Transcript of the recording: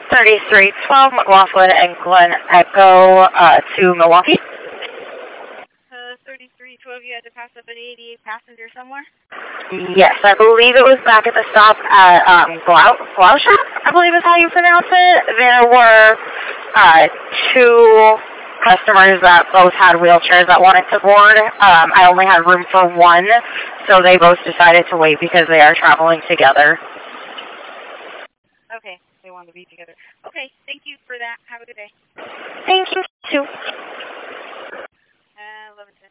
3312 McLaughlin and Glen Echo to Milwaukee. 3312, you had to pass up an 88 passenger somewhere? Yes, I believe it was back at the stop at Gloucester, I believe is how you pronounce it. There were two customers that both had wheelchairs that wanted to board. I only had room for one, so they both decided to wait because they are traveling together. Okay, they wanted to be together. Okay, thank you for that. Have a good day. Thank you, too. 11:10.